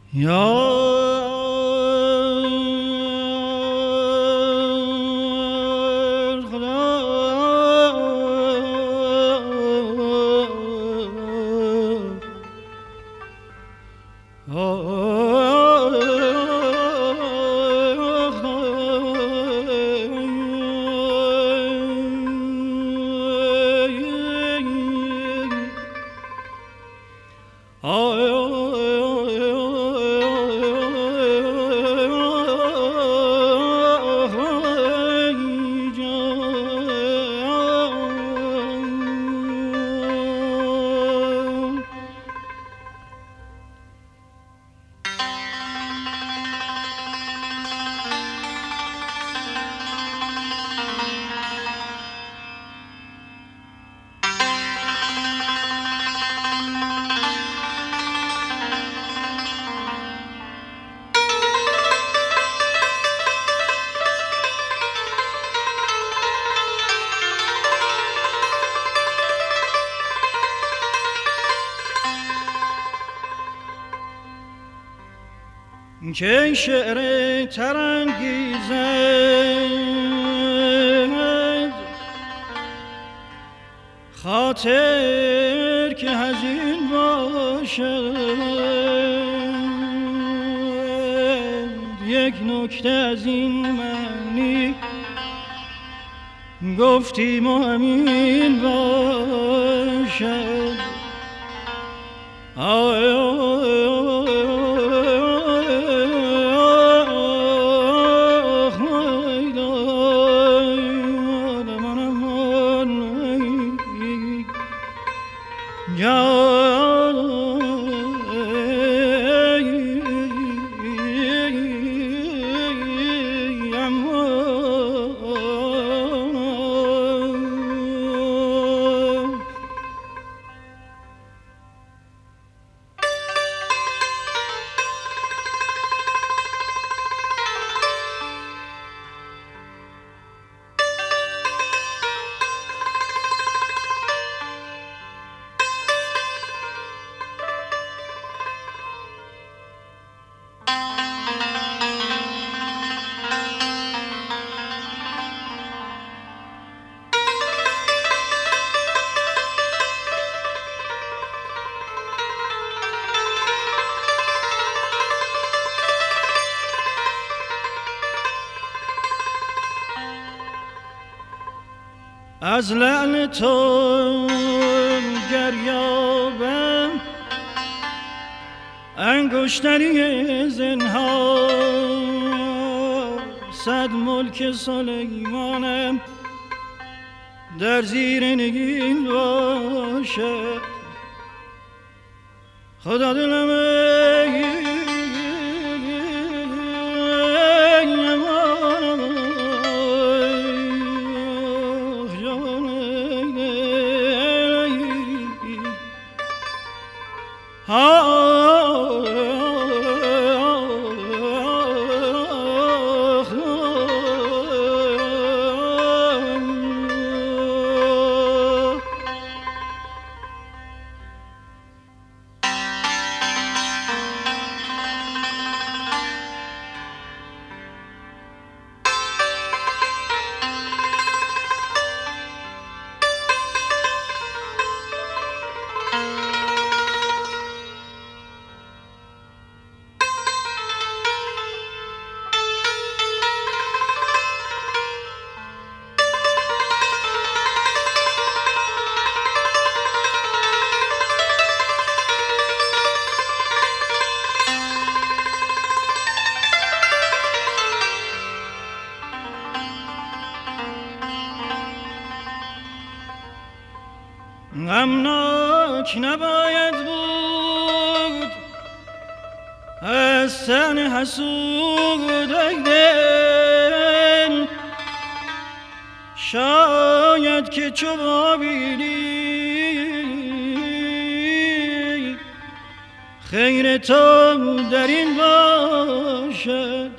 یا که شعر ترانگیزد خاطر که حزین باشد یک نکته از این معنی گفتیم و همین باشد از لعن تو گریابم انگشتری زنهار صد ملک سلیمانم در زیر نگین باشد خدا دلم غمناک نباید بود از تن حسود دل شاید که چو بابیلی خیر تو در این باشد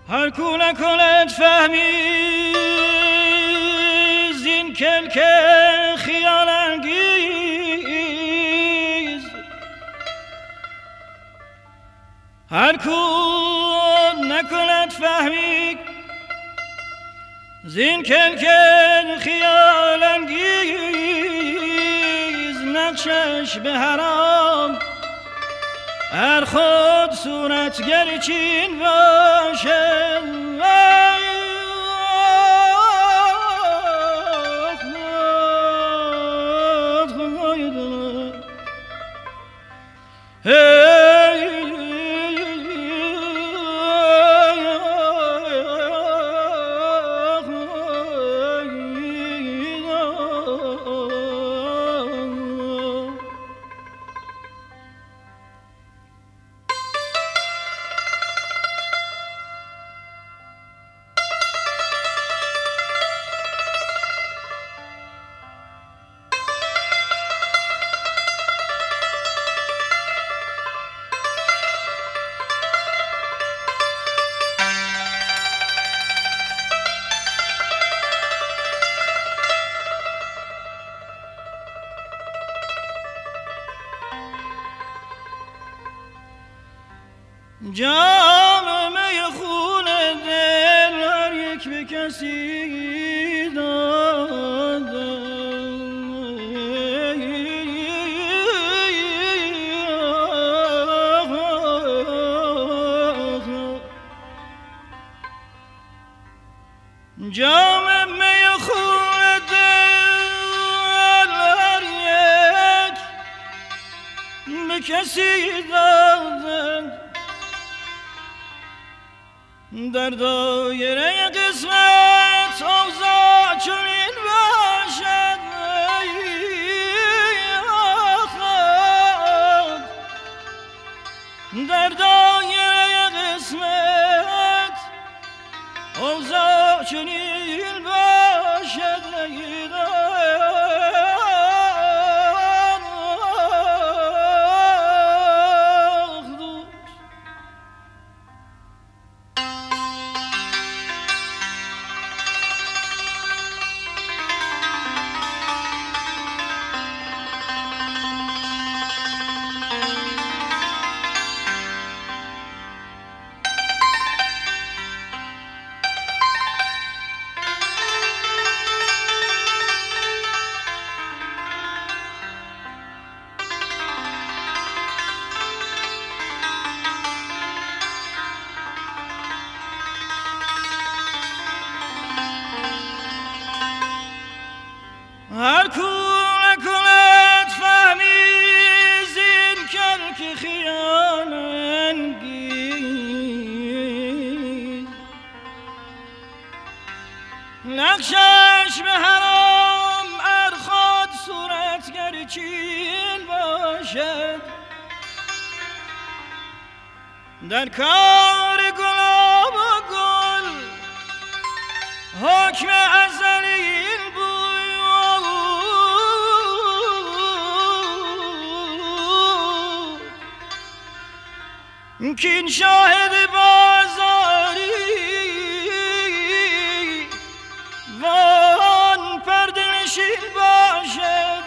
هر کو نکند فهمی زین کلک خیال انگیز، هر کو نکند فهمی زین کلک خیال انگیز، نقشش به حرام هر خود صورتگر چین باشه. جام می خون دل هر یک به کسی داده، جام می خون دل هر یک به کسی داده، در دایره قسمت اوضاع چنین باشد، در دایره قسمت اوضاع چنین باشد. هر کو نکند فهمی زین کلک خیال انگیز، نقشش به حرام ار خود صورتگر چین باشد، در کار گلاب و گل حکم ازلی کین شاهد بازاری وان پرده نشین باشد.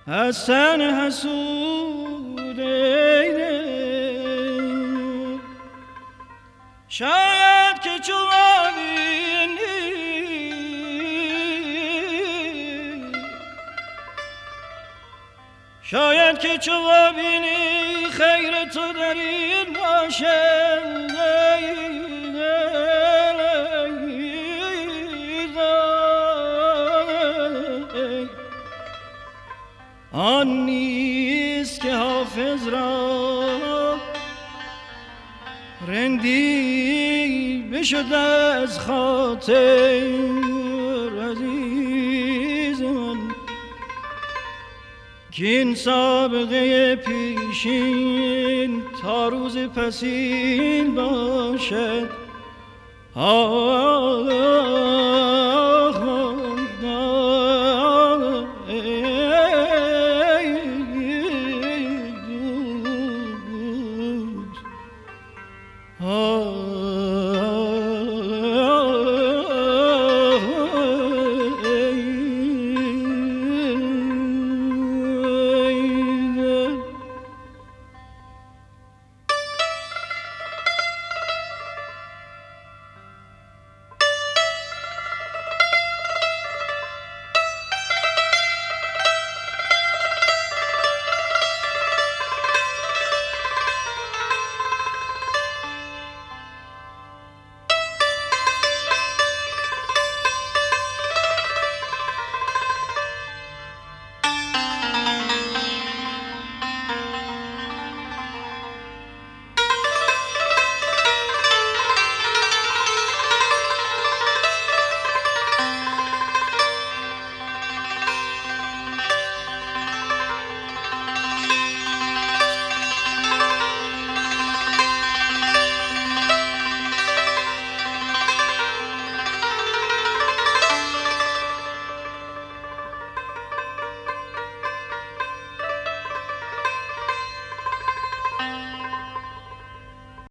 از تن حسود شاید که چو ببینی شاید که چو ببینی خیر تو در این باشد آن نیست که حافظ را رندی بشد از خاطر عزیز من که این سابقه پیشین تا روز پسین باشد